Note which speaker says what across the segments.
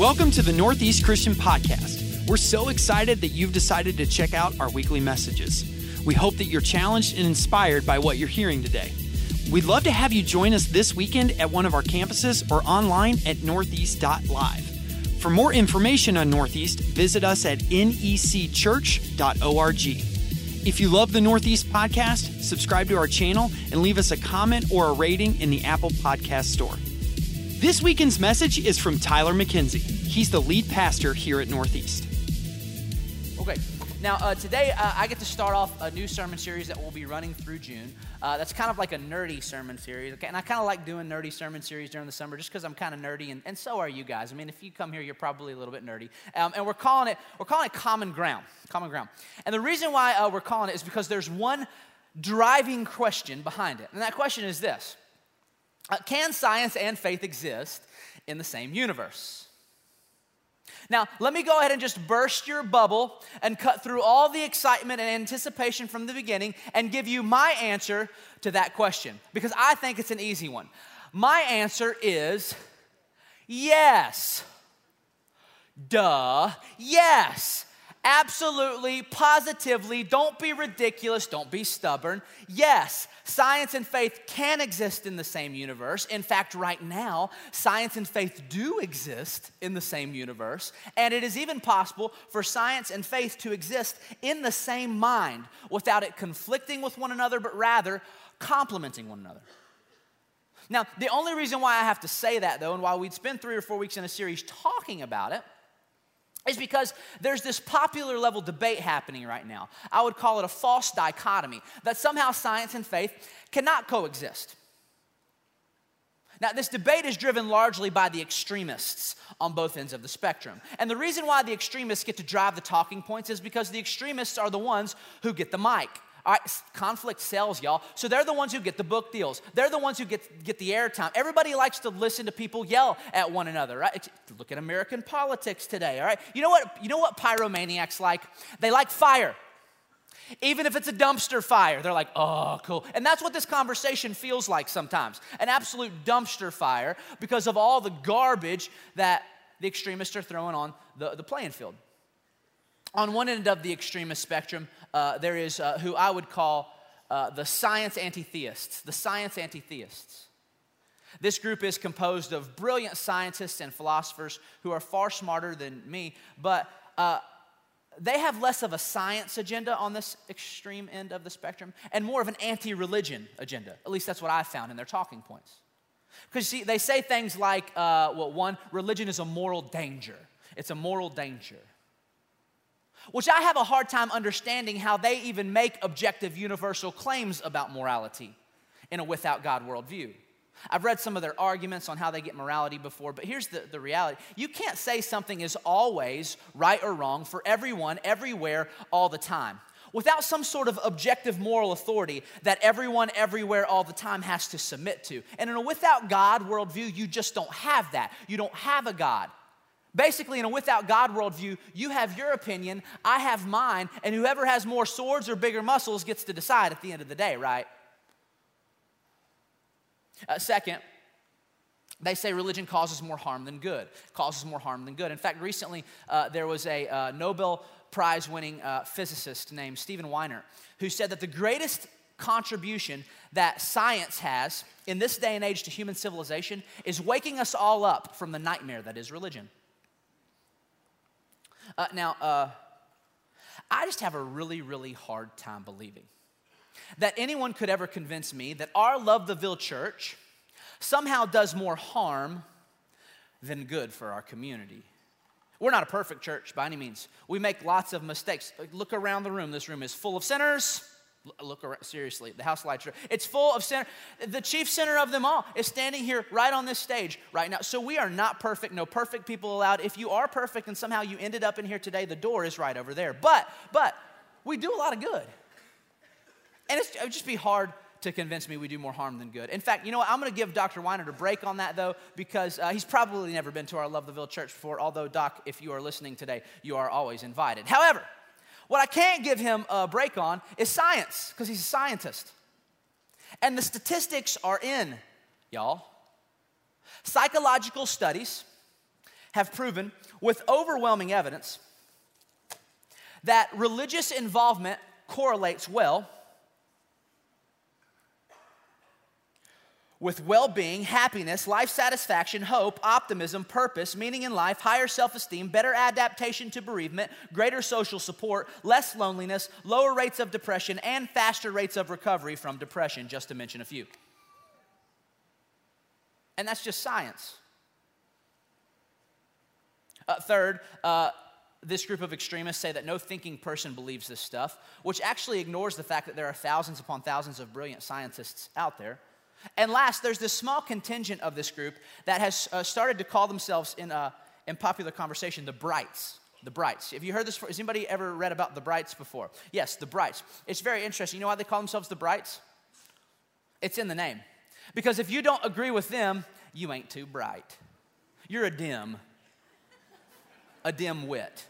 Speaker 1: Welcome to the Northeast Christian Podcast. We're so excited that you've decided to check out our weekly messages. We hope that you're challenged and inspired by what you're hearing today. We'd love to have you join us this weekend at one of our campuses or online at northeast.live. For more information on Northeast, visit us at necchurch.org. If you love the Northeast Podcast, subscribe to our channel and leave us a comment or a rating in the Apple Podcast Store. This weekend's message is from Tyler McKenzie. He's the lead pastor here at Northeast.
Speaker 2: Okay, now today I get to start off a new sermon series that will be running through June. That's kind of like a nerdy sermon series, okay? And I kind of like doing nerdy sermon series during the summer just because I'm kind of nerdy, and so are you guys. I mean, if you come here, you're probably a little bit nerdy. And we're calling it Common Ground. Common Ground. And the reason why we're calling it is because there's one driving question behind it, and that question is this. Can science and faith exist in the same universe? Now, let me go ahead and just burst your bubble and cut through all the excitement and anticipation from the beginning and give you my answer to that question, because I think it's an easy one. My answer is yes. Duh, yes. Absolutely, positively, don't be ridiculous, don't be stubborn. Yes, science and faith can exist in the same universe. In fact, right now, science and faith do exist in the same universe. And it is even possible for science and faith to exist in the same mind without it conflicting with one another, but rather complementing one another. Now, the only reason why I have to say that, though, and why we'd spend 3 or 4 weeks in a series talking about it, is because there's this popular level debate happening right now. I would call it a false dichotomy, that somehow science and faith cannot coexist. Now, this debate is driven largely by the extremists on both ends of the spectrum. And the reason why the extremists get to drive the talking points is because the extremists are the ones who get the mic. All right, conflict sells, y'all. So they're the ones who get the book deals. They're the ones who get the airtime. Everybody likes to listen to people yell at one another, right? Look at American politics today, all right? You know what pyromaniacs like? They like fire. Even if it's a dumpster fire, they're like, oh, cool. And that's what this conversation feels like sometimes. An absolute dumpster fire because of all the garbage that the extremists are throwing on the playing field. On one end of the extremist spectrum, there is who I would call the science anti-theists. The science anti-theists. This group is composed of brilliant scientists and philosophers who are far smarter than me, but they have less of a science agenda on this extreme end of the spectrum and more of an anti-religion agenda. At least that's what I've found in their talking points. Because see, they say things like, one, religion is a moral danger. It's a moral danger. Which I have a hard time understanding how they even make objective universal claims about morality in a without God worldview. I've read some of their arguments on how they get morality before, but here's the reality. You can't say something is always right or wrong for everyone, everywhere, all the time, without some sort of objective moral authority that everyone, everywhere, all the time has to submit to. And in a without God worldview, you just don't have that. You don't have a God. Basically, in a without God worldview, you have your opinion, I have mine, and whoever has more swords or bigger muscles gets to decide at the end of the day, right? Second, they say religion causes more harm than good. Causes more harm than good. In fact, recently there was a Nobel Prize-winning physicist named Stephen Weiner who said that the greatest contribution that science has in this day and age to human civilization is waking us all up from the nightmare that is religion. I just have a really, really hard time believing that anyone could ever convince me that our Love-the-Ville church somehow does more harm than good for our community. We're not a perfect church by any means. We make lots of mistakes. Look around the room. This room is full of sinners. Look around, seriously, the house lights are, it's full of sinners. The chief sinner of them all is standing here right on this stage right now. So we are not perfect, no perfect people allowed. If you are perfect and somehow you ended up in here today, the door is right over there. But we do a lot of good. And it would just be hard to convince me we do more harm than good. In fact, you know what? I'm going to give Dr. Weiner a break on that, though, because he's probably never been to our Love-the-Ville church before, although, Doc, if you are listening today, you are always invited. However, what I can't give him a break on is science, because he's a scientist. And the statistics are in, y'all. Psychological studies have proven with overwhelming evidence that religious involvement correlates well with well-being, happiness, life satisfaction, hope, optimism, purpose, meaning in life, higher self-esteem, better adaptation to bereavement, greater social support, less loneliness, lower rates of depression, and faster rates of recovery from depression, just to mention a few. And that's just science. Third, this group of extremists say that no thinking person believes this stuff, which actually ignores the fact that there are thousands upon thousands of brilliant scientists out there. And last, there's this small contingent of this group that has started to call themselves in popular conversation the Brights. The Brights. Have you heard this? Has anybody ever read about the Brights before? Yes, the Brights. It's very interesting. You know why they call themselves the Brights? It's in the name. Because if you don't agree with them, you ain't too bright. You're a dim wit.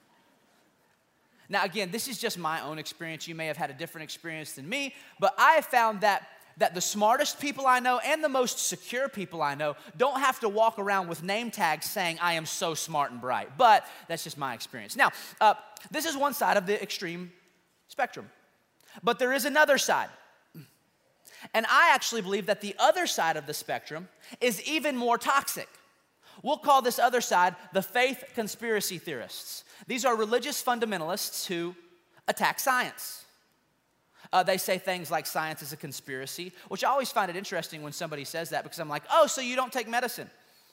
Speaker 2: Now again, this is just my own experience. You may have had a different experience than me, but I have found that the smartest people I know and the most secure people I know don't have to walk around with name tags saying, I am so smart and bright. But that's just my experience. Now, this is one side of the extreme spectrum. But there is another side. And I actually believe that the other side of the spectrum is even more toxic. We'll call this other side the faith conspiracy theorists. These are religious fundamentalists who attack science. They say things like science is a conspiracy, which I always find it interesting when somebody says that because I'm like, oh, so you don't take medicine.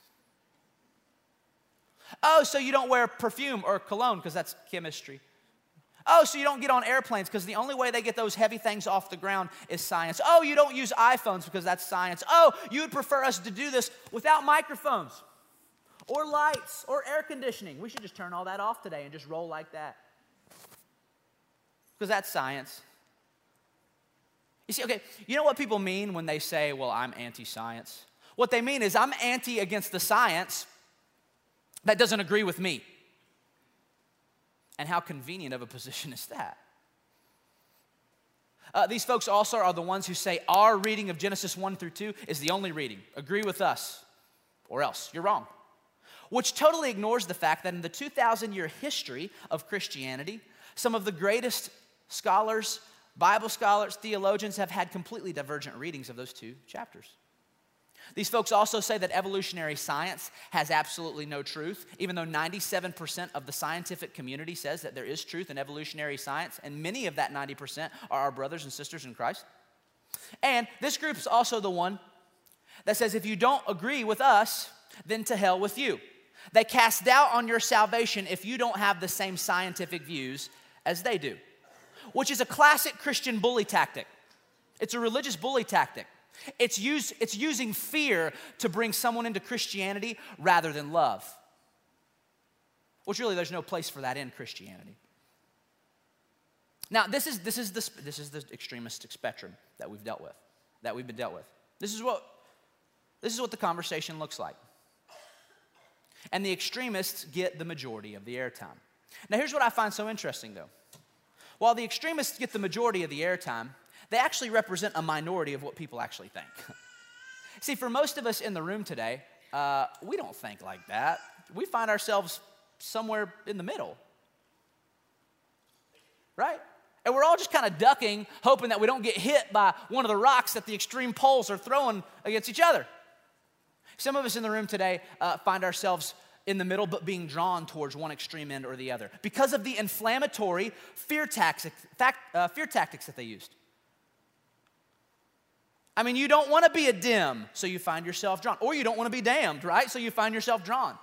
Speaker 2: Oh, so you don't wear perfume or cologne because that's chemistry. Oh, so you don't get on airplanes because the only way they get those heavy things off the ground is science. Oh, you don't use iPhones because that's science. Oh, you would prefer us to do this without microphones or lights or air conditioning. We should just turn all that off today and just roll like that because that's science. You see, okay, you know what people mean when they say, well, I'm anti-science? What they mean is I'm anti against the science that doesn't agree with me. And how convenient of a position is that? These folks also are the ones who say our reading of Genesis 1 through 2 is the only reading. Agree with us, or else you're wrong. Which totally ignores the fact that in the 2,000-year history of Christianity, some of the greatest scholars, Bible scholars, theologians have had completely divergent readings of those two chapters. These folks also say that evolutionary science has absolutely no truth, even though 97% of the scientific community says that there is truth in evolutionary science, and many of that 90% are our brothers and sisters in Christ. And this group is also the one that says if you don't agree with us, then to hell with you. They cast doubt on your salvation if you don't have the same scientific views as they do, which is a classic Christian bully tactic. It's a religious bully tactic. It's using fear to bring someone into Christianity rather than love, which really there's no place for that in Christianity. Now, this is the extremistic spectrum that we've dealt with, that we've been dealt with. This is what the conversation looks like. And the extremists get the majority of the airtime. Now, here's what I find so interesting, though. While the extremists get the majority of the airtime, they actually represent a minority of what people actually think. See, for most of us in the room today, we don't think like that. We find ourselves somewhere in the middle, right? And we're all just kind of ducking, hoping that we don't get hit by one of the rocks that the extreme poles are throwing against each other. Some of us in the room today find ourselves in the middle, but being drawn towards one extreme end or the other because of the inflammatory fear tactics that they used. I mean, you don't want to be a dim, so you find yourself drawn. Or you don't want to be damned, right? So you find yourself drawn.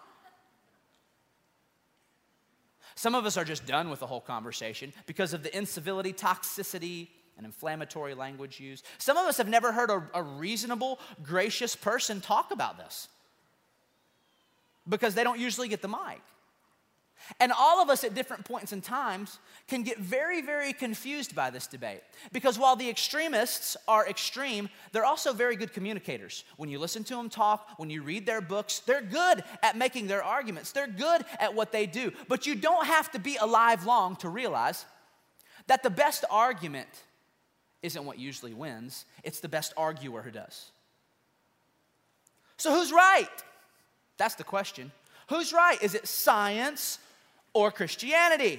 Speaker 2: Some of us are just done with the whole conversation because of the incivility, toxicity, and inflammatory language used. Some of us have never heard a reasonable, gracious person talk about this because they don't usually get the mic. And all of us at different points in times can get very, very confused by this debate. Because while the extremists are extreme, they're also very good communicators. When you listen to them talk, when you read their books, they're good at making their arguments. They're good at what they do. But you don't have to be alive long to realize that the best argument isn't what usually wins. It's the best arguer who does. So who's right? That's the question. Who's right? Is it science or Christianity?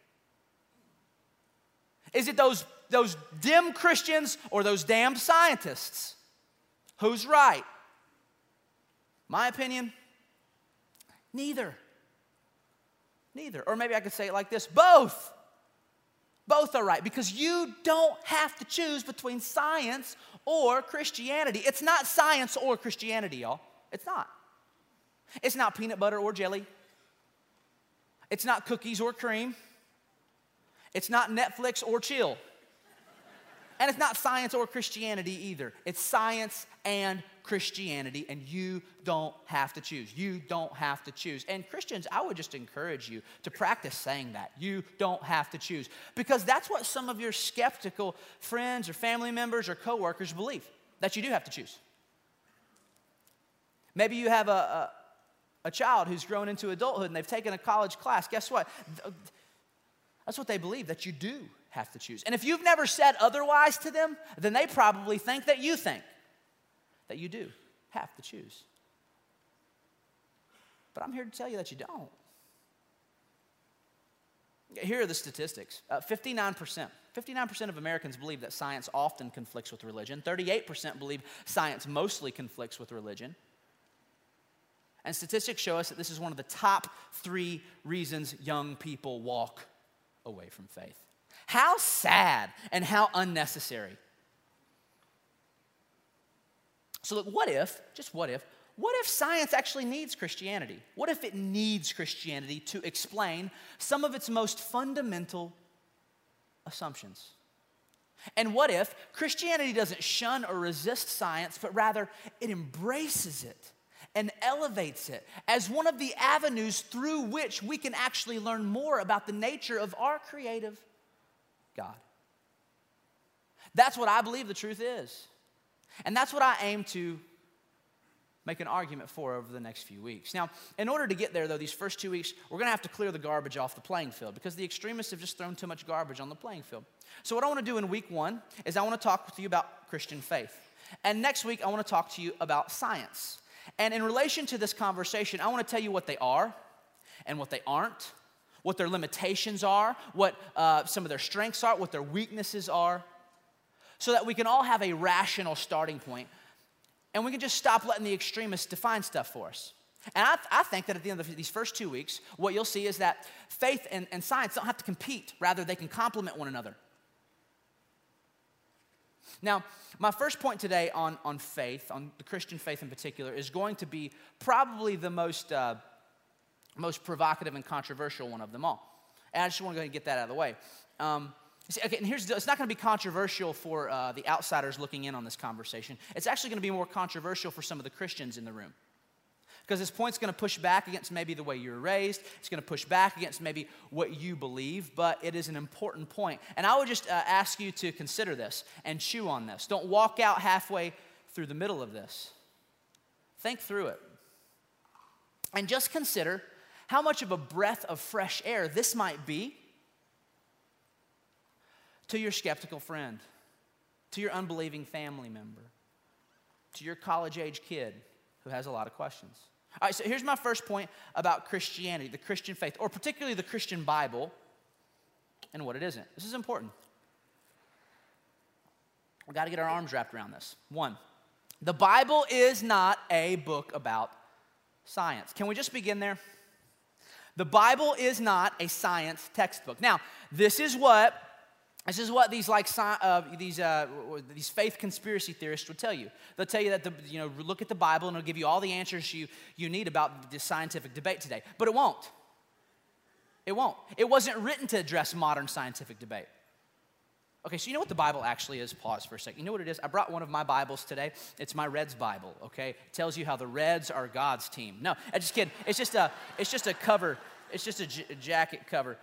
Speaker 2: Is it those dim Christians or those damned scientists? Who's right? My opinion, neither. Neither. Or maybe I could say it like this, both. Both are right, because you don't have to choose between science or Christianity. It's not science or Christianity, y'all. It's not. It's not peanut butter or jelly. It's not cookies or cream. It's not Netflix or chill. And it's not science or Christianity either. It's science and Christianity, and you don't have to choose. You don't have to choose. And Christians, I would just encourage you to practice saying that. You don't have to choose. Because that's what some of your skeptical friends or family members or coworkers believe, that you do have to choose. Maybe you have a child who's grown into adulthood and they've taken a college class. Guess what? That's what they believe, that you do have to choose. And if you've never said otherwise to them, then they probably think that you do have to choose. But I'm here to tell you that you don't. Here are the statistics. 59% of Americans believe that science often conflicts with religion. 38% believe science mostly conflicts with religion. And statistics show us that this is one of the top 3 reasons young people walk away from faith. How sad and how unnecessary. So look, what if science actually needs Christianity? What if it needs Christianity to explain some of its most fundamental assumptions? And what if Christianity doesn't shun or resist science, but rather it embraces it and elevates it as one of the avenues through which we can actually learn more about the nature of our creative God? That's what I believe the truth is. And that's what I aim to make an argument for over the next few weeks. Now, in order to get there, though, these first 2 weeks, we're going to have to clear the garbage off the playing field because the extremists have just thrown too much garbage on the playing field. So what I want to do in week 1 is I want to talk with you about Christian faith. And next week, I want to talk to you about science. And in relation to this conversation, I want to tell you what they are and what they aren't, what their limitations are, what some of their strengths are, what their weaknesses are, so that we can all have a rational starting point and we can just stop letting the extremists define stuff for us. And I think that at the end of these first 2 weeks, what you'll see is that faith and science don't have to compete. Rather, they can complement one another. Now, my first point today on faith, on the Christian faith in particular, is going to be probably the most provocative and controversial one of them all. And I just want to go ahead and get that out of the way. And it's not going to be controversial for the outsiders looking in on this conversation. It's actually going to be more controversial for some of the Christians in the room. Because this point's going to push back against maybe the way you were raised. It's going to push back against maybe what you believe, but it is an important point. And I would just ask you to consider this and chew on this. Don't walk out halfway through the middle of this. Think through it. And just consider how much of a breath of fresh air this might be to your skeptical friend, to your unbelieving family member, to your college-age kid who has a lot of questions. All right, so here's my first point about Christianity, the Christian faith, or particularly the Christian Bible, and what it isn't. This is important. We've got to get our arms wrapped around this. 1, the Bible is not a book about science. Can we just begin there? The Bible is not a science textbook. Now, this is what these faith conspiracy theorists would tell you. They'll tell you that look at the Bible and it'll give you all the answers you need about the scientific debate today. But it won't. It won't. It wasn't written to address modern scientific debate. Okay, so you know what the Bible actually is? Pause for a second. You know what it is? I brought one of my Bibles today. It's my Reds Bible, okay? It tells you how the Reds are God's team. No, I'm just kidding. It's just a cover. It's just a jacket cover.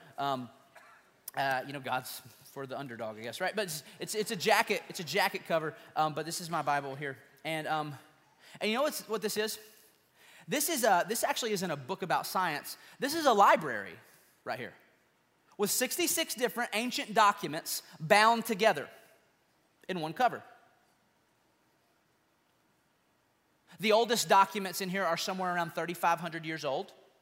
Speaker 2: God's for the underdog, I guess, right? But it's a jacket. It's a jacket cover. But this is my Bible here, and you know what this is? This actually isn't a book about science. This is a library right here, with 66 different ancient documents bound together in one cover. The oldest documents in here are somewhere around 3,500 years old.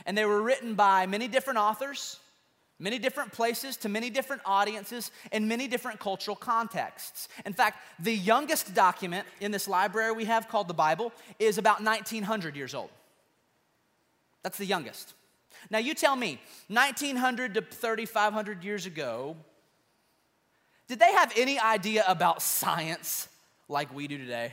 Speaker 2: And they were written by many different authors, many different places, to many different audiences, in many different cultural contexts. In fact, the youngest document in this library we have called the Bible is about 1,900 years old. That's the youngest. Now you tell me, 1,900 to 3,500 years ago, did they have any idea about science like we do today?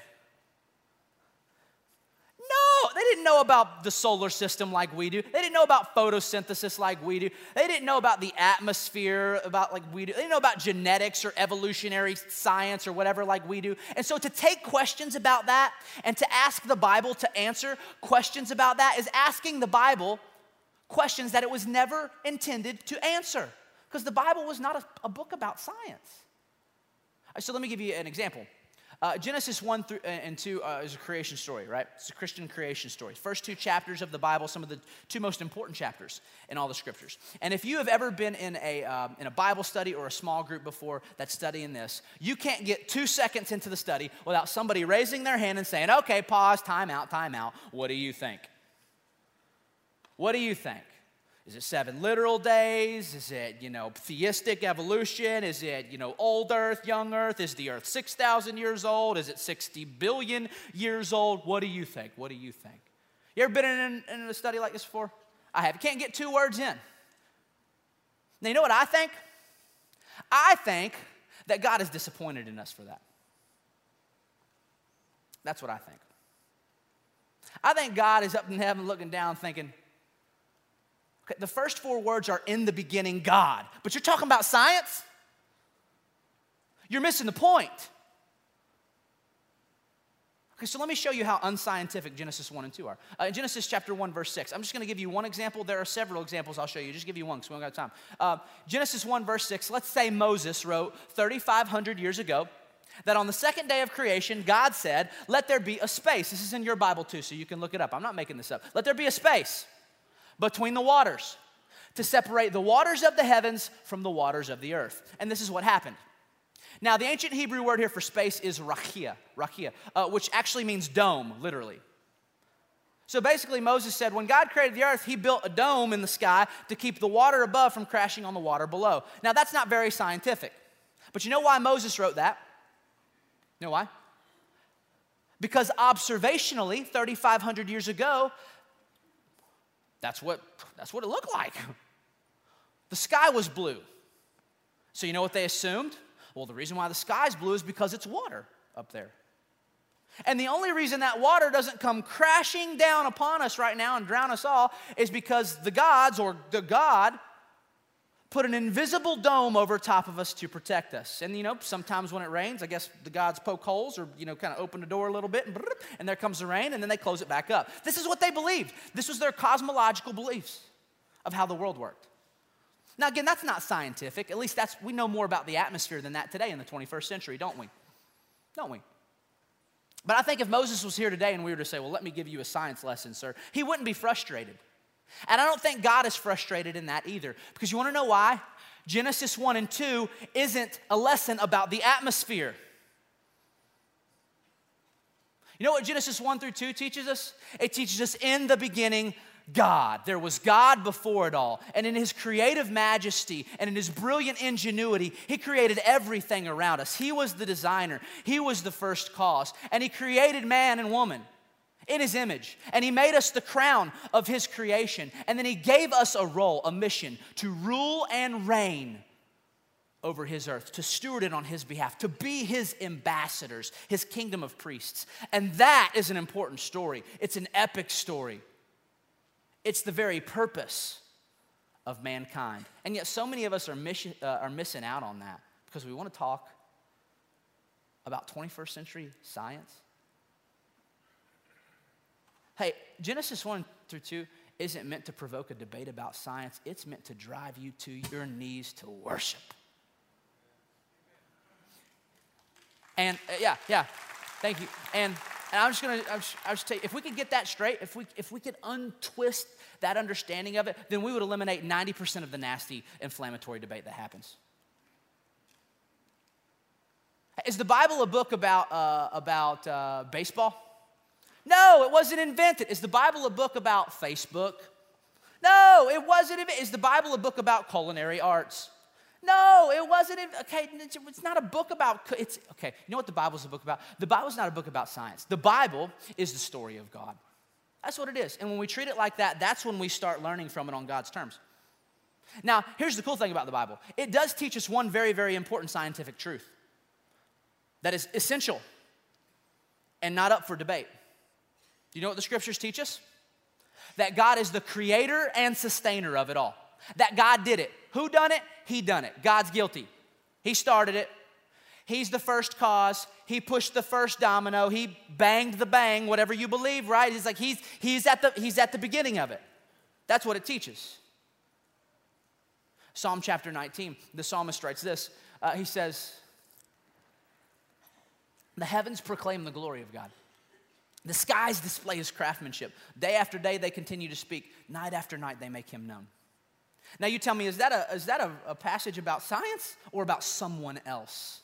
Speaker 2: No, they didn't know about the solar system like we do. They didn't know about photosynthesis like we do. They didn't know about the atmosphere like we do. They didn't know about genetics or evolutionary science or whatever like we do. And so to take questions about that and to ask the Bible to answer questions about that is asking the Bible questions that it was never intended to answer, because the Bible was not a book about science. So let me give you an example. Genesis 1 and 2 is a creation story, right? It's a Christian creation story. First two chapters of the Bible, some of the two most important chapters in all the scriptures. And if you have ever been in a Bible study or a small group before that's studying this, you can't get 2 seconds into the study without somebody raising their hand and saying, okay, pause, time out. What do you think? What do you think? Is it 7 literal days? Is it, theistic evolution? Is it, old earth, young earth? Is the earth 6,000 years old? Is it 60 billion years old? What do you think? What do you think? You ever been in a study like this before? I have. You can't get 2 words in. Now, you know what I think? I think that God is disappointed in us for that. That's what I think. I think God is up in heaven looking down thinking, okay, the first 4 words are in the beginning, God. But you're talking about science? You're missing the point. Okay, so let me show you how unscientific Genesis 1 and 2 are. In Genesis chapter 1, verse 6, I'm just going to give you one example. There are several examples I'll show you. Just give you one because we don't got time. Genesis 1, verse 6, let's say Moses wrote 3,500 years ago that on the second day of creation, God said, let there be a space. This is in your Bible too, so you can look it up. I'm not making this up. Let there be a space between the waters to separate the waters of the heavens from the waters of the earth. And this is what happened. Now, the ancient Hebrew word here for space is rakia, which actually means dome, literally. So basically, Moses said, when God created the earth, he built a dome in the sky to keep the water above from crashing on the water below. Now, that's not very scientific. But you know why Moses wrote that? You know why? Because observationally, 3,500 years ago, that's what it looked like. The sky was blue. So you know what they assumed? Well, the reason why the sky's blue is because it's water up there. And the only reason that water doesn't come crashing down upon us right now and drown us all is because the gods, or the God, put an invisible dome over top of us to protect us. And sometimes when it rains, I guess the gods poke holes or kind of open the door a little bit and there comes the rain and then they close it back up. This is what they believed. This was their cosmological beliefs of how the world worked. Now again, that's not scientific. At least we know more about the atmosphere than that today in the 21st century, don't we? Don't we? But I think if Moses was here today and we were to say, well, let me give you a science lesson, sir, he wouldn't be frustrated. And I don't think God is frustrated in that either. Because you want to know why? Genesis 1 and 2 isn't a lesson about the atmosphere. You know what Genesis 1 through 2 teaches us? It teaches us in the beginning, God. There was God before it all. And in his creative majesty and in his brilliant ingenuity, he created everything around us. He was the designer. He was the first cause. And he created man and woman in his image. And he made us the crown of his creation. And then he gave us a role, a mission, to rule and reign over his earth, to steward it on his behalf, to be his ambassadors, his kingdom of priests. And that is an important story. It's an epic story. It's the very purpose of mankind. And yet so many of us are missing out on that because we want to talk about 21st century science. Hey, Genesis 1 through 2 isn't meant to provoke a debate about science. It's meant to drive you to your knees to worship. And thank you. And I'm just tell you, if we could get that straight, if we could untwist that understanding of it, then we would eliminate 90% of the nasty inflammatory debate that happens. Is the Bible a book about baseball? No, it wasn't invented. Is the Bible a book about Facebook? No, it wasn't even. Is the Bible a book about culinary arts? No, it wasn't even. Okay, it's not a book about, okay, you know what the Bible's a book about? The Bible's not a book about science. The Bible is the story of God. That's what it is. And when we treat it like that, that's when we start learning from it on God's terms. Now, here's the cool thing about the Bible. It does teach us one very, very important scientific truth that is essential and not up for debate. Do you know what the scriptures teach us? That God is the creator and sustainer of it all. That God did it. Who done it? He done it. God's guilty. He started it. He's the first cause. He pushed the first domino. He banged the bang, whatever you believe, right? It's like he's at the beginning of it. That's what it teaches. Psalm chapter 19, the psalmist writes this. He says, the heavens proclaim the glory of God. The skies display his craftsmanship. Day after day they continue to speak. Night after night they make him known. Now you tell me, is that a passage about science or about someone else?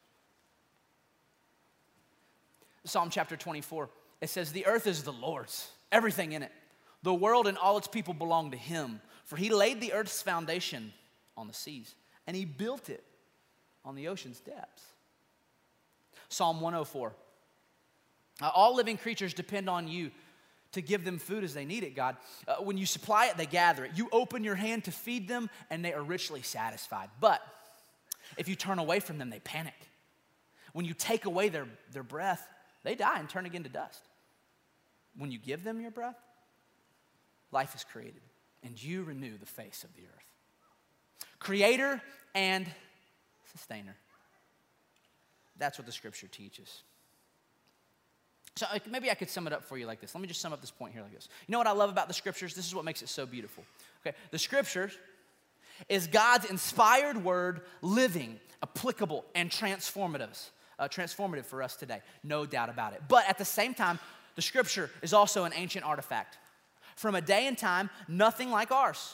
Speaker 2: Psalm chapter 24, it says, the earth is the Lord's, everything in it. The world and all its people belong to him. For he laid the earth's foundation on the seas, and he built it on the ocean's depths. Psalm 104, all living creatures depend on you to give them food as they need it, God. When you supply it, they gather it. You open your hand to feed them, and they are richly satisfied. But if you turn away from them, they panic. When you take away their breath, they die and turn again to dust. When you give them your breath, life is created, and you renew the face of the earth. Creator and sustainer. That's what the scripture teaches. So maybe I could sum it up for you like this. Let me just sum up this point here like this. You know what I love about the scriptures? This is what makes it so beautiful. Okay, the scriptures is God's inspired word, living, applicable, and transformative for us today. No doubt about it. But at the same time, the scripture is also an ancient artifact from a day and time nothing like ours.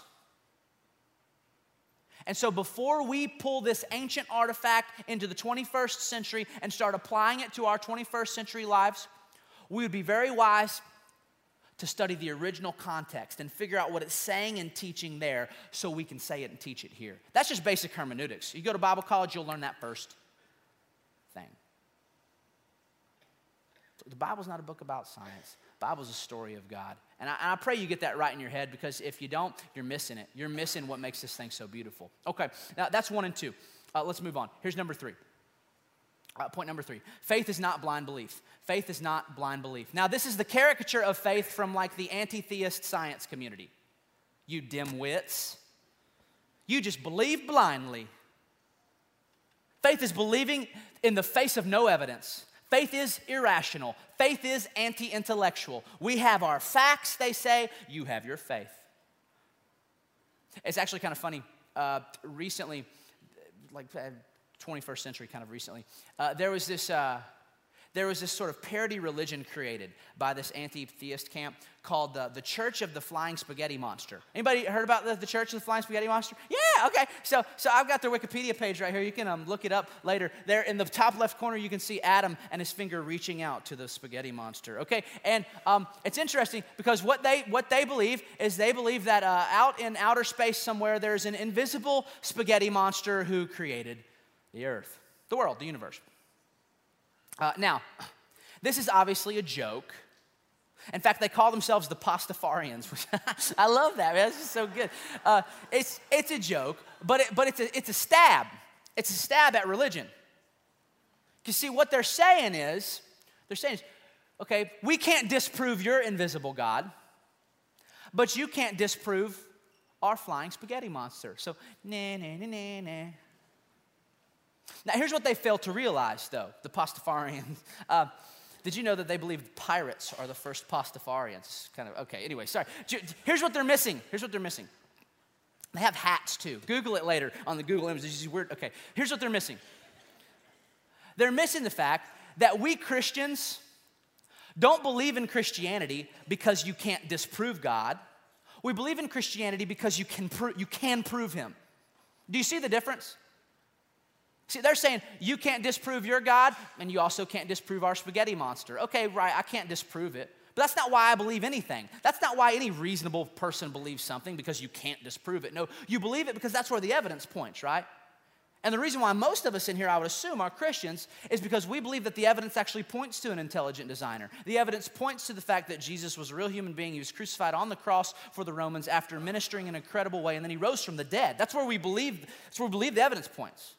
Speaker 2: And so before we pull this ancient artifact into the 21st century and start applying it to our 21st century lives, we would be very wise to study the original context and figure out what it's saying and teaching there so we can say it and teach it here. That's just basic hermeneutics. You go to Bible college, you'll learn that first thing. The Bible's not a book about science. The Bible's a story of God. And I pray you get that right in your head, because if you don't, you're missing it. You're missing what makes this thing so beautiful. Okay, now that's 1 and 2. Let's move on. Here's number 3. Point number 3. Faith is not blind belief. Faith is not blind belief. Now, this is the caricature of faith from like the anti-theist science community. You dim-wits. You just believe blindly. Faith is believing in the face of no evidence. Faith is irrational. Faith is anti-intellectual. We have our facts, they say. You have your faith. It's actually kind of funny. Recently, like 21st century kind of recently, there was this sort of parody religion created by this anti-theist camp called the Church of the Flying Spaghetti Monster. Anybody heard about the Church of the Flying Spaghetti Monster? Yeah, okay. So I've got their Wikipedia page right here. You can look it up later. There in the top left corner, you can see Adam and his finger reaching out to the spaghetti monster. Okay, and it's interesting because what they believe is they believe that out in outer space somewhere there's an invisible spaghetti monster who created the earth, the world, the universe. Now, this is obviously a joke. In fact, they call themselves the Pastafarians, which I love that, man. That's just so good. It's a joke, but it's a stab. It's a stab at religion. You see, what they're saying is, okay, we can't disprove your invisible God, but you can't disprove our flying spaghetti monster. So, nah. Now, here's what they fail to realize, though, the Pastafarians. Did you know that they believe pirates are the first Pastafarians? Kind of, okay, anyway, sorry. Here's what they're missing. They have hats, too. Google it later on the Google images. It's weird. Okay, here's what they're missing. They're missing the fact that we Christians don't believe in Christianity because you can't disprove God. We believe in Christianity because you can prove him. Do you see the difference? See, they're saying you can't disprove your God, and you also can't disprove our spaghetti monster. Okay, right, I can't disprove it, But that's not why I believe anything. That's not why any reasonable person believes something, because you can't disprove it. No, you believe it because that's where the evidence points, right? And the reason why most of us in here, I would assume, are Christians is because we believe that the evidence actually points to an intelligent designer. The evidence points to the fact that Jesus was a real human being. He was crucified on the cross for the Romans after ministering in an incredible way, and then he rose from the dead. That's where we believe the evidence points.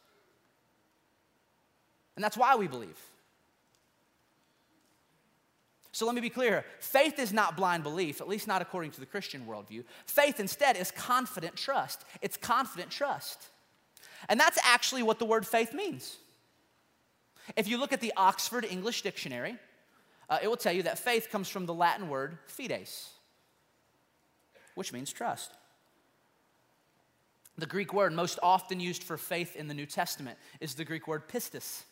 Speaker 2: And that's why we believe. So let me be clear. Faith is not blind belief, at least not according to the Christian worldview. Faith instead is confident trust. It's confident trust. And that's actually what the word faith means. If you look at the Oxford English Dictionary, it will tell you that faith comes from the Latin word fides, which means trust. The Greek word most often used for faith in the New Testament is the Greek word pistis,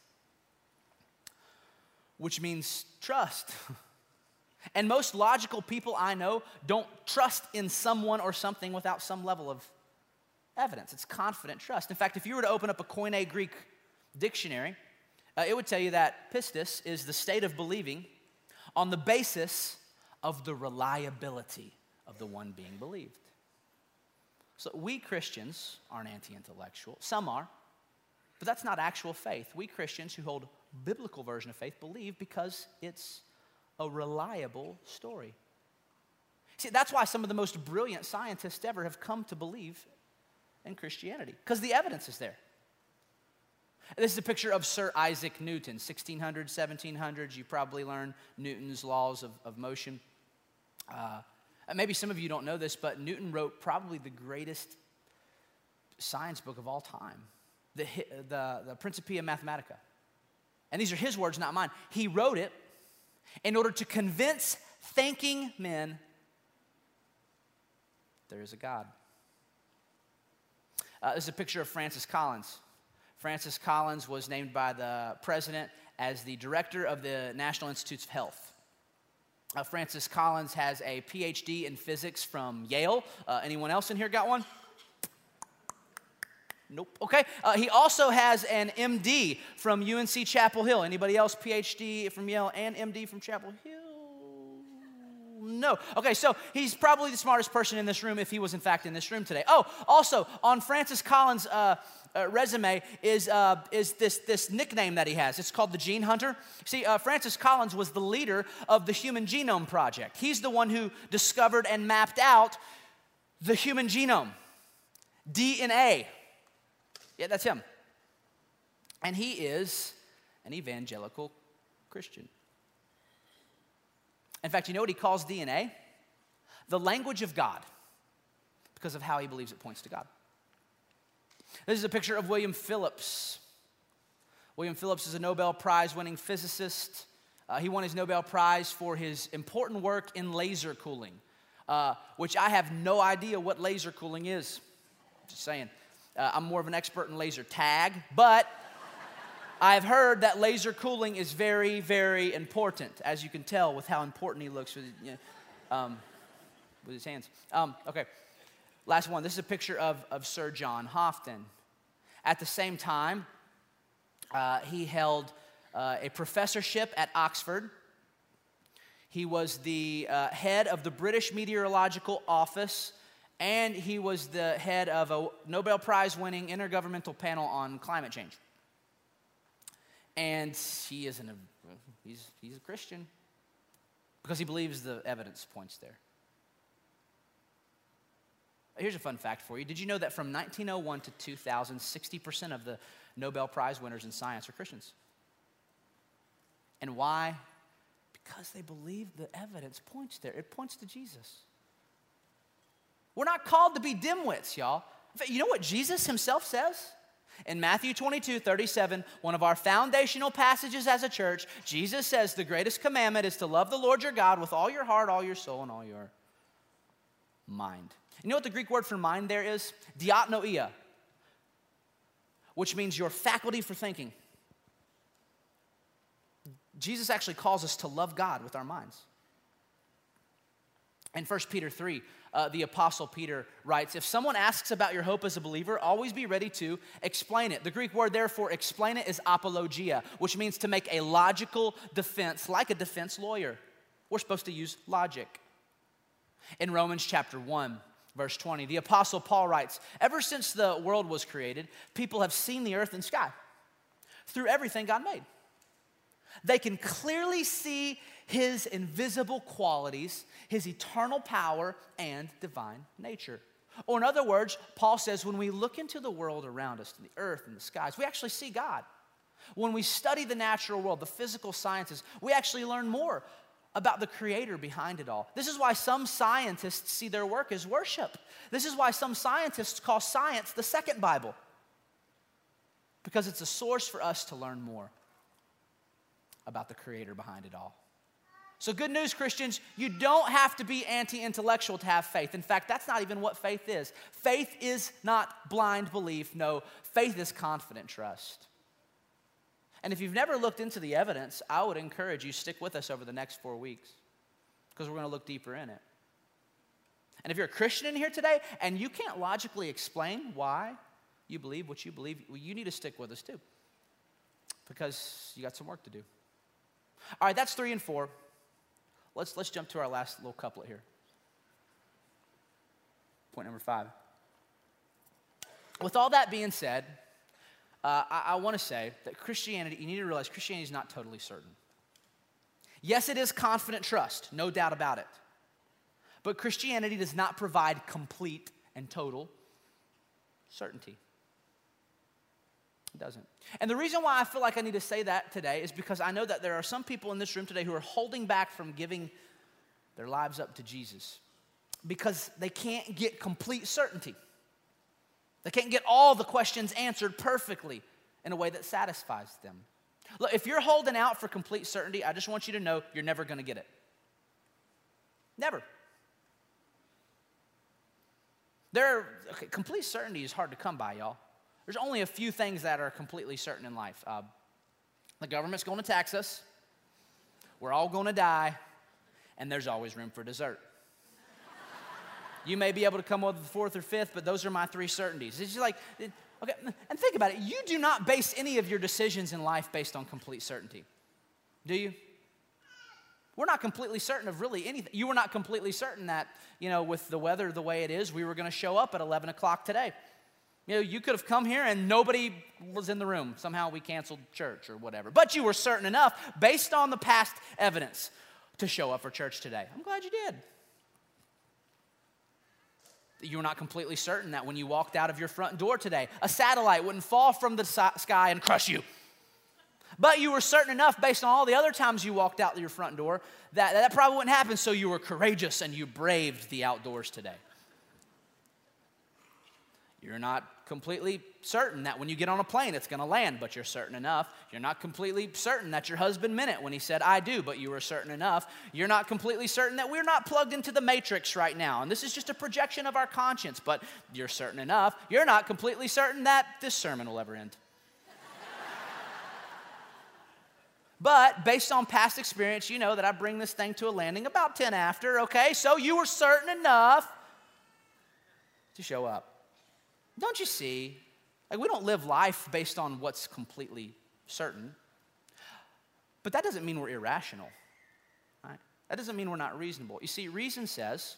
Speaker 2: which means trust. And most logical people I know don't trust in someone or something without some level of evidence. It's confident trust. In fact, if you were to open up a Koine Greek dictionary, it would tell you that pistis is the state of believing on the basis of the reliability of the one being believed. So we Christians aren't anti-intellectual. Some are, but that's not actual faith. We Christians who hold biblical version of faith believe because it's a reliable story. See, that's why some of the most brilliant scientists ever have come to believe in Christianity, because the evidence is there. This is a picture of Sir Isaac Newton, 1600s, 1700s. You probably learned Newton's laws of motion. Maybe some of you don't know this, but Newton wrote probably the greatest science book of all time, the Principia Mathematica. And these are his words, not mine. He wrote it in order to convince thinking men there is a God. This is a picture of Francis Collins. Francis Collins was named by the president as the director of the National Institutes of Health. Francis Collins has a PhD in physics from Yale. Anyone else in here got one? Nope. Okay. He also has an MD from UNC Chapel Hill. Anybody else PhD from Yale and MD from Chapel Hill? No. Okay, so he's probably the smartest person in this room if he was in fact in this room today. Oh, also on Francis Collins' resume is this nickname that he has. It's called the Gene Hunter. See, Francis Collins was the leader of the Human Genome Project. He's the one who discovered and mapped out the human genome, DNA. Yeah, that's him. And he is an evangelical Christian. In fact, you know what he calls DNA? The language of God, because of how he believes it points to God. This is a picture of William Phillips. William Phillips is a Nobel Prize-winning physicist. He won his Nobel Prize for his important work in laser cooling, which I have no idea what laser cooling is. Just saying. I'm more of an expert in laser tag, but I've heard that laser cooling is very, very important, as you can tell with how important he looks with his hands. Okay, last one. This is a picture of Sir John Houghton. At the same time, he held a professorship at Oxford. He was the head of the British Meteorological Office, and he was the head of a Nobel Prize-winning intergovernmental panel on climate change. And he's a Christian because he believes the evidence points there. Here's a fun fact for you. Did you know that from 1901 to 2000, 60% of the Nobel Prize winners in science are Christians? And why? Because they believe the evidence points there. It points to Jesus. We're not called to be dimwits, y'all. You know what Jesus himself says? In Matthew 22:37, one of our foundational passages as a church, Jesus says the greatest commandment is to love the Lord your God with all your heart, all your soul, and all your mind. You know what the Greek word for mind there is? Diatnoia, which means your faculty for thinking. Jesus actually calls us to love God with our minds. In 1 Peter 3, the Apostle Peter writes, if someone asks about your hope as a believer, always be ready to explain it. The Greek word there for explain it is apologia, which means to make a logical defense, like a defense lawyer We're supposed to use logic. In Romans chapter 1, verse 20, the Apostle Paul writes, "Ever since the world was created, people have seen the earth and sky through everything God made. They can clearly see his invisible qualities, his eternal power, and divine nature." Or in other words, Paul says when we look into the world around us, the earth and the skies, we actually see God. When we study the natural world, the physical sciences, we actually learn more about the creator behind it all. This is why some scientists see their work as worship. This is why some scientists call science the second Bible, because it's a source for us to learn more about the creator behind it all. So good news, Christians, you don't have to be anti-intellectual to have faith. In fact, that's not even what faith is. Faith is not blind belief. No, faith is confident trust. And if you've never looked into the evidence, I would encourage you, stick with us over the next 4 weeks, because we're going to look deeper in it. And if you're a Christian in here today and you can't logically explain why you believe what you believe, well, you need to stick with us too, because you got some work to do. All right, that's 3 and 4. Let's jump to our last little couplet here. Point number 5. With all that being said, I want to say that Christianity, you need to realize Christianity is not totally certain. Yes, it is confident trust, no doubt about it. But Christianity does not provide complete and total certainty. It doesn't. And the reason why I feel like I need to say that today is because I know that there are some people in this room today who are holding back from giving their lives up to Jesus because they can't get complete certainty. They can't get all the questions answered perfectly in a way that satisfies them. Look, if you're holding out for complete certainty, I just want you to know you're never going to get it. Never. Complete certainty is hard to come by, y'all. There's only a few things that are completely certain in life. The government's going to tax us. We're all going to die. And there's always room for dessert. You may be able to come up with the 4th or 5th, but those are my 3 certainties. It's just like, okay, and think about it. You do not base any of your decisions in life based on complete certainty, do you? We're not completely certain of really anything. You were not completely certain that, with the weather the way it is, we were going to show up at 11 o'clock today. You could have come here and nobody was in the room. Somehow we canceled church or whatever. But you were certain enough, based on the past evidence, to show up for church today. I'm glad you did. You were not completely certain that when you walked out of your front door today, a satellite wouldn't fall from the sky and crush you. But you were certain enough, based on all the other times you walked out your front door, that probably wouldn't happen, so you were courageous and you braved the outdoors today. You're not completely certain that when you get on a plane, it's going to land, but you're certain enough. You're not completely certain that your husband meant it when he said, "I do," but you were certain enough. You're not completely certain that we're not plugged into the matrix right now, and this is just a projection of our conscience, but you're certain enough. You're not completely certain that this sermon will ever end. But based on past experience, you know that I bring this thing to a landing about 10 after, okay? So you were certain enough to show up. Don't you see? We don't live life based on what's completely certain. But that doesn't mean we're irrational, right? That doesn't mean we're not reasonable. You see, reason says,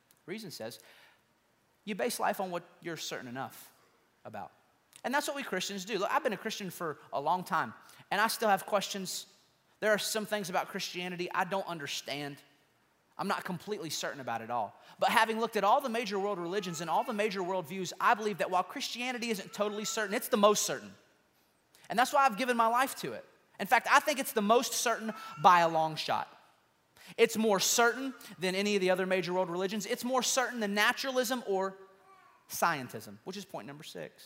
Speaker 2: you base life on what you're certain enough about. And that's what we Christians do. Look, I've been a Christian for a long time, and I still have questions. There are some things about Christianity I don't understand. I'm not completely certain about it all. But having looked at all the major world religions and all the major worldviews, I believe that while Christianity isn't totally certain, it's the most certain. And that's why I've given my life to it. In fact, I think it's the most certain by a long shot. It's more certain than any of the other major world religions. It's more certain than naturalism or scientism, which is point number 6.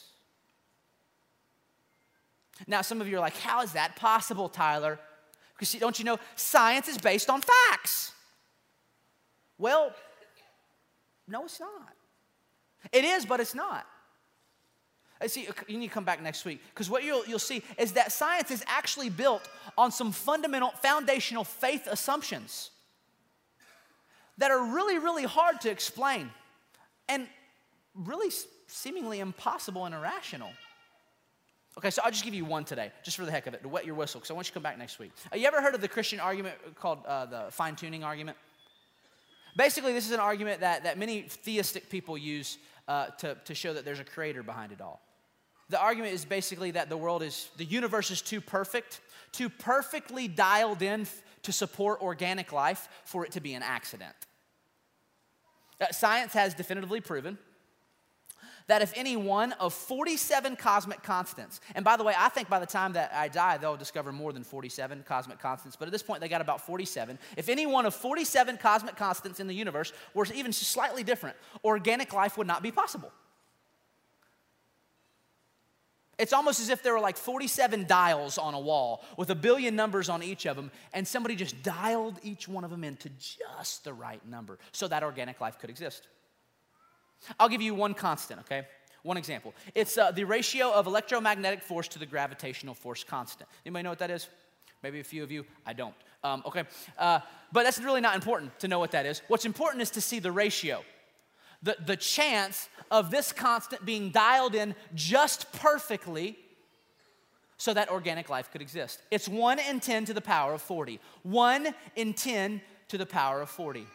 Speaker 2: Now, some of you are like, how is that possible, Tyler? Because don't you know, science is based on facts. Well, no, it's not. It is, but it's not. See, you need to come back next week, because what you'll see is that science is actually built on some fundamental, foundational faith assumptions that are really, really hard to explain and really seemingly impossible and irrational. Okay, so I'll just give you one today, just for the heck of it, to wet your whistle, because I want you to come back next week. You ever heard of the Christian argument called the fine-tuning argument? Basically, this is an argument that many theistic people use to show that there's a creator behind it all. The argument is basically that the universe is too perfect, too perfectly dialed in to support organic life for it to be an accident. Science has definitively proven that if any one of 47 cosmic constants, and by the way, I think by the time that I die, they'll discover more than 47 cosmic constants, but at this point, they got about 47. If any one of 47 cosmic constants in the universe were even slightly different, organic life would not be possible. It's almost as if there were like 47 dials on a wall with a billion numbers on each of them, and somebody just dialed each one of them into just the right number so that organic life could exist. I'll give you one constant, okay? One example. It's the ratio of electromagnetic force to the gravitational force constant. Anybody know what that is? Maybe a few of you. I don't. Okay. But that's really not important to know what that is. What's important is to see the ratio. The chance of this constant being dialed in just perfectly so that organic life could exist. It's 1 in 10 to the power of 40. 1 in 10 to the power of 40.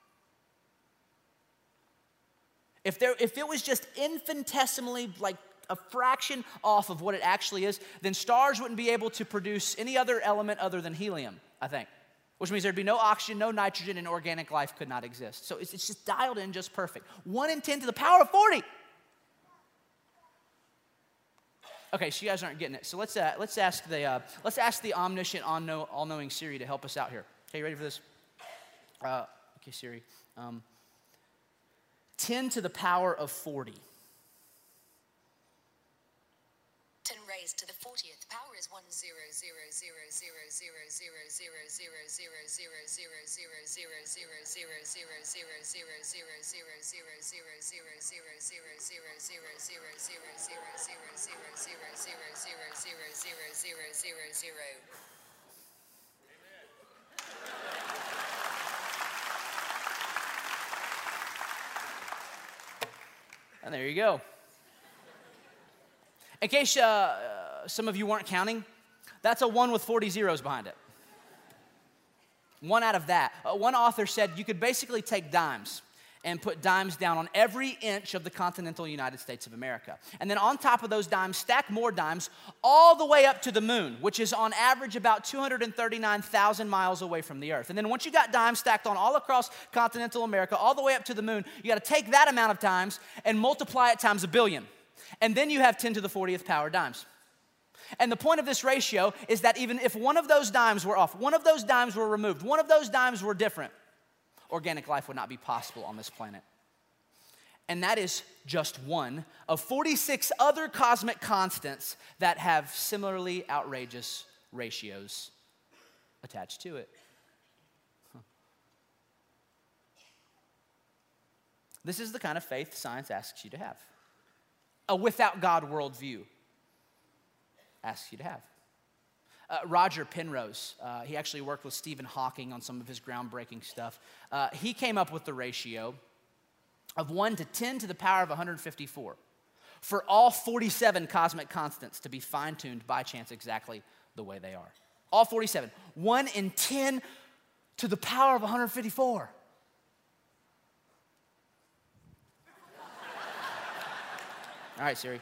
Speaker 2: If it was just infinitesimally, like a fraction off of what it actually is, then stars wouldn't be able to produce any other element other than helium, I think. Which means there'd be no oxygen, no nitrogen, and organic life could not exist. So it's just dialed in just perfect. 1 in 10 to the power of 40. Okay, so you guys aren't getting it. So let's ask the omniscient, all-knowing Siri to help us out here. Okay, you ready for this? Okay, Siri. 10 to the power of 40.
Speaker 3: 10 raised to the 40th power is 1 0 0 0 0 0 0 0 0 0
Speaker 2: And there you go. In case some of you weren't counting, that's a 1 with 40 zeros behind it. 1 out of that. One author said you could basically take dimes and put dimes down on every inch of the continental United States of America. And then on top of those dimes, stack more dimes all the way up to the moon, which is on average about 239,000 miles away from the earth. And then once you got dimes stacked on all across continental America, all the way up to the moon, you got to take that amount of dimes and multiply it times 1 billion. And then you have 10 to the 40th power dimes. And the point of this ratio is that even if one of those dimes were off, one of those dimes were removed, one of those dimes were different, organic life would not be possible on this planet. And that is just one of 46 other cosmic constants that have similarly outrageous ratios attached to it. This is the kind of faith science asks you to have. A without God worldview asks you to have. Roger Penrose, he actually worked with Stephen Hawking on some of his groundbreaking stuff. He came up with the ratio of 1 to 10 to the power of 154 for all 47 cosmic constants to be fine-tuned by chance exactly the way they are. All 47. 1 in 10 to the power of 154. All right, Siri.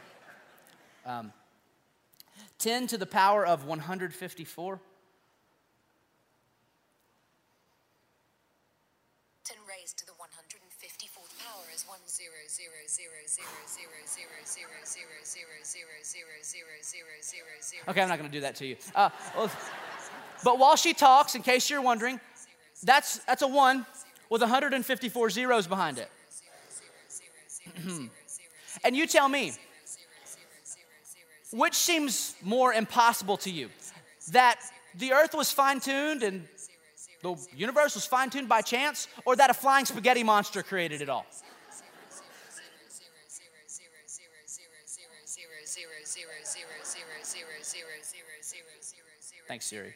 Speaker 2: 10 to the power of 154.
Speaker 3: 10 raised to the 154th power is 1 0 0 0 0 0 0 0 0 0 0 0.
Speaker 2: Okay, I'm not going to do that to you. But while she talks, in case you're wondering, that's a 1 with 154 zeros behind it. And you tell me, which seems more impossible to you? That the earth was fine-tuned and the universe was fine-tuned by chance, or that a flying spaghetti monster created it all? Thanks, Siri.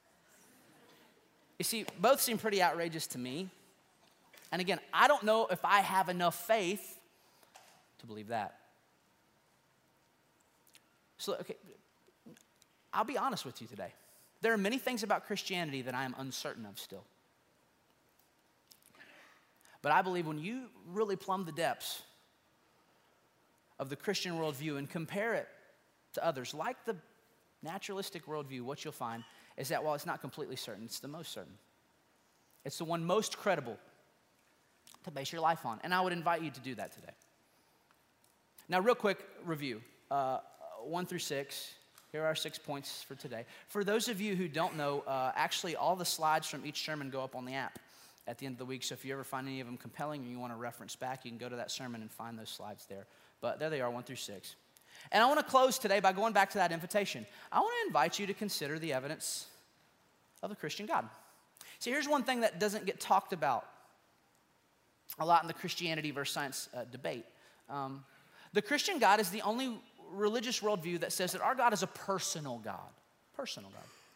Speaker 2: You see, both seem pretty outrageous to me. And again, I don't know if I have enough faith to believe that. So, okay, I'll be honest with you today. There are many things about Christianity that I am uncertain of still. But I believe when you really plumb the depths of the Christian worldview and compare it to others, like the naturalistic worldview, what you'll find is that while it's not completely certain, it's the most certain. It's the one most credible to base your life on. And I would invite you to do that today. Now, real quick review, 1 through 6. Here are our 6 points for today. For those of you who don't know, actually all the slides from each sermon go up on the app at the end of the week. So if you ever find any of them compelling or you want to reference back, you can go to that sermon and find those slides there. But there they are, 1 through 6. And I want to close today by going back to that invitation. I want to invite you to consider the evidence of the Christian God. See, here's one thing that doesn't get talked about a lot in the Christianity versus science debate. The Christian God is the only religious worldview that says that our God is a personal God. Personal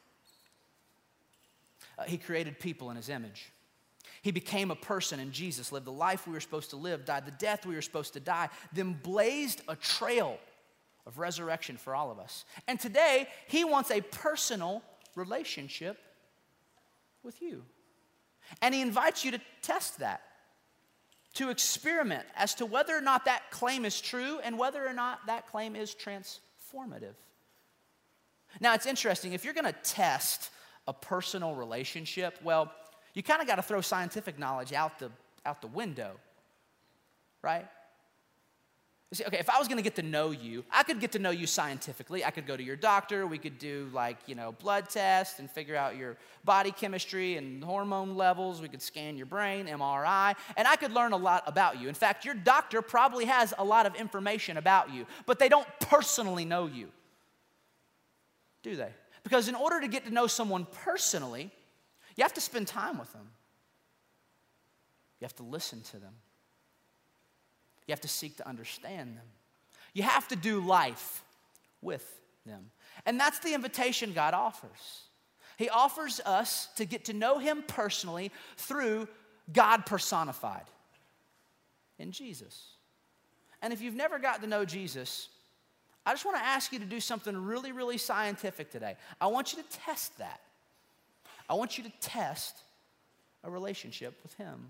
Speaker 2: God. He created people in his image. He became a person in Jesus, lived the life we were supposed to live, died the death we were supposed to die, then blazed a trail of resurrection for all of us. And today, he wants a personal relationship with you. And he invites you to test that, to experiment as to whether or not that claim is true and whether or not that claim is transformative. Now, it's interesting. If you're going to test a personal relationship, well, you kind of got to throw scientific knowledge out the window, right? You see, okay, if I was going to get to know you, I could get to know you scientifically. I could go to your doctor. We could do blood tests and figure out your body chemistry and hormone levels. We could scan your brain, MRI, and I could learn a lot about you. In fact, your doctor probably has a lot of information about you, but they don't personally know you, do they? Because in order to get to know someone personally, you have to spend time with them. You have to listen to them. You have to seek to understand them. You have to do life with them. And that's the invitation God offers. He offers us to get to know him personally through God personified in Jesus. And if you've never gotten to know Jesus, I just want to ask you to do something really, really scientific today. I want you to test that. I want you to test a relationship with him.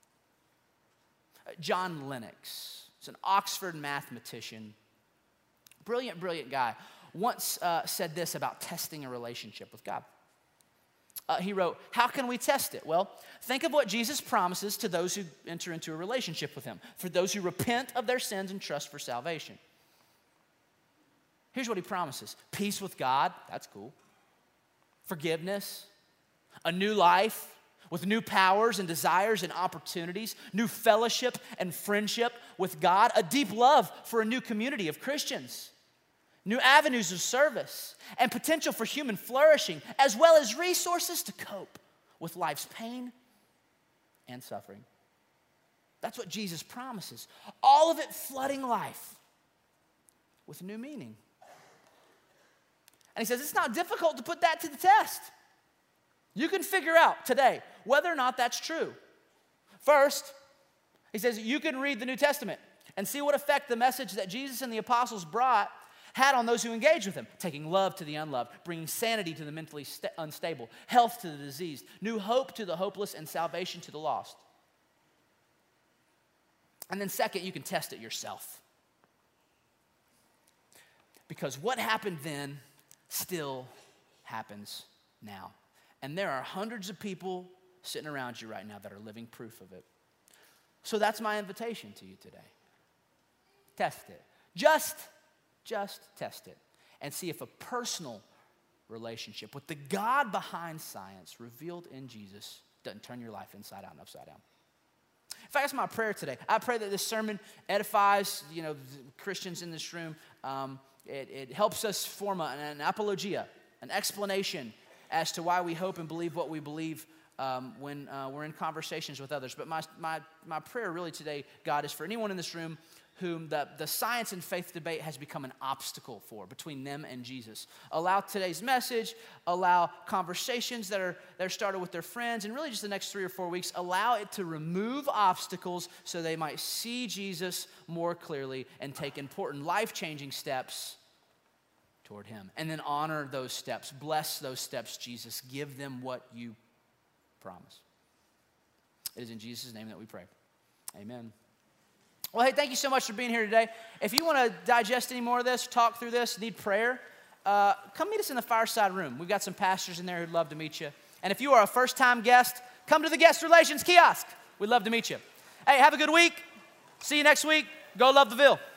Speaker 2: John Lennox, he's an Oxford mathematician, brilliant, brilliant guy, once said this about testing a relationship with God. He wrote, how can we test it? Well, think of what Jesus promises to those who enter into a relationship with him, for those who repent of their sins and trust for salvation. Here's what he promises. Peace with God, that's cool. Forgiveness, a new life with new powers and desires and opportunities, new fellowship and friendship with God, a deep love for a new community of Christians, new avenues of service, and potential for human flourishing, as well as resources to cope with life's pain and suffering. That's what Jesus promises. All of it flooding life with new meaning. And he says it's not difficult to put that to the test. You can figure out today whether or not that's true. First, he says you can read the New Testament and see what effect the message that Jesus and the apostles brought had on those who engaged with him, taking love to the unloved, bringing sanity to the mentally unstable, health to the diseased, new hope to the hopeless, and salvation to the lost. And then second, you can test it yourself. Because what happened then still happens now. And there are hundreds of people sitting around you right now that are living proof of it. So that's my invitation to you today. Test it. Just test it. And see if a personal relationship with the God behind science revealed in Jesus doesn't turn your life inside out and upside down. In fact, that's my prayer today. I pray that this sermon edifies, the Christians in this room. It helps us form an apologia, an explanation as to why we hope and believe what we believe when we're in conversations with others. But my prayer really today, God, is for anyone in this room whom the science and faith debate has become an obstacle for between them and Jesus. Allow today's message, allow conversations that are started with their friends, and really just the next 3 or 4 weeks, allow it to remove obstacles so they might see Jesus more clearly and take important life-changing steps toward him. And then honor those steps. Bless those steps, Jesus. Give them what you promise. It is in Jesus' name that we pray. Amen. Well, hey, thank you so much for being here today. If you want to digest any more of this, talk through this, need prayer, come meet us in the fireside room. We've got some pastors in there who'd love to meet you. And if you are a first-time guest, come to the guest relations kiosk. We'd love to meet you. Hey, have a good week. See you next week. Go love the Ville.